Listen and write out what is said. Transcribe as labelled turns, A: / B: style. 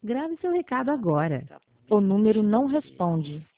A: Grave seu recado agora. O número não responde.